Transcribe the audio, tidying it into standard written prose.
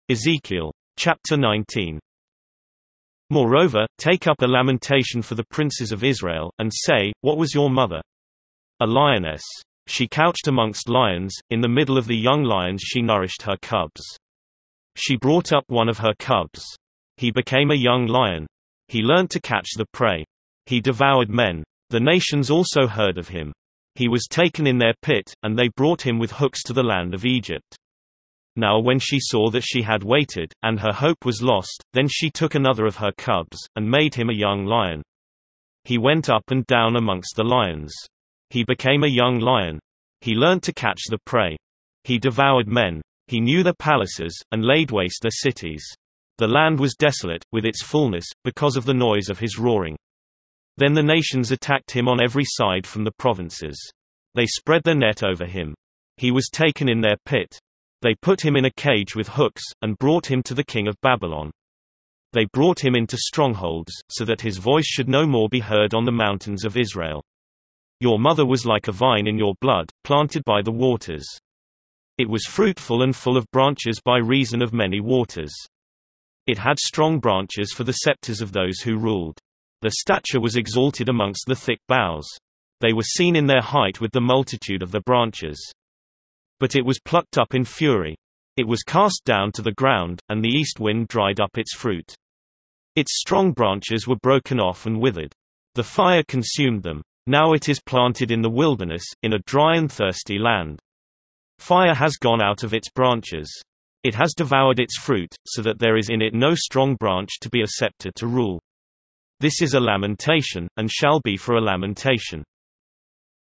Ezekiel. Chapter 19. Moreover, take up a lamentation for the princes of Israel, and say, What was your mother? A lioness. She couched amongst lions, in the middle of the young lions she nourished her cubs. She brought up one of her cubs. He became a young lion. He learnt to catch the prey. He devoured men. The nations also heard of him. He was taken in their pit, and they brought him with hooks to the land of Egypt. Now when she saw that she had waited, and her hope was lost, then she took another of her cubs, and made him a young lion. He went up and down amongst the lions. He became a young lion. He learnt to catch the prey. He devoured men. He knew their palaces, and laid waste their cities. The land was desolate, with its fullness, because of the noise of his roaring. Then the nations attacked him on every side from the provinces. They spread their net over him. He was taken in their pit. They put him in a cage with hooks, and brought him to the king of Babylon. They brought him into strongholds, so that his voice should no more be heard on the mountains of Israel. Your mother was like a vine in your blood, planted by the waters. It was fruitful and full of branches by reason of many waters. It had strong branches for the scepters of those who ruled. Their stature was exalted amongst the thick boughs. They were seen in their height with the multitude of their branches. But it was plucked up in fury. It was cast down to the ground, and the east wind dried up its fruit. Its strong branches were broken off and withered. The fire consumed them. Now it is planted in the wilderness, in a dry and thirsty land. Fire has gone out of its branches. It has devoured its fruit, so that there is in it no strong branch to be a scepter to rule. This is a lamentation, and shall be for a lamentation.